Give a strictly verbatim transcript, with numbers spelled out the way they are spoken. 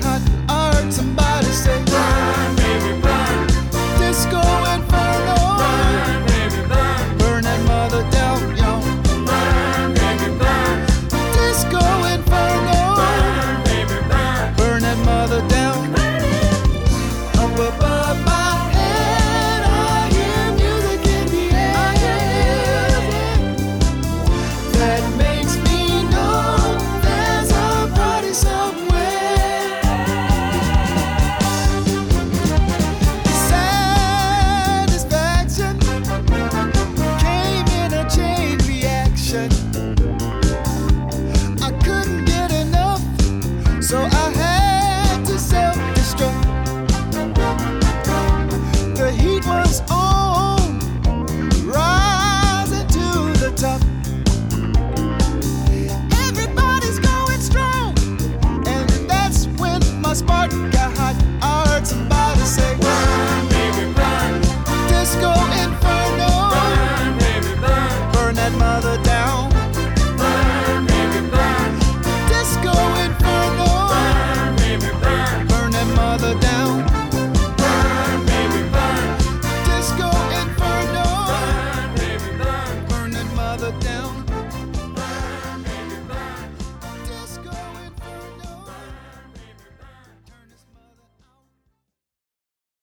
hot. I heard somebody say, burn, baby, burn. Disco Inferno. Burn, baby, burn. Burn that mother down, yo. Burn, baby, burn. Disco Inferno. Burn, baby, burn. Burn that mother down. Up above my head, I hear music in the air that makes me know there's a party somewhere. Satisfaction came in a chain reaction. I couldn't get enough, so I had to self-destruct. The heat was on, rising to the top. Everybody's going strong, and that's when my spark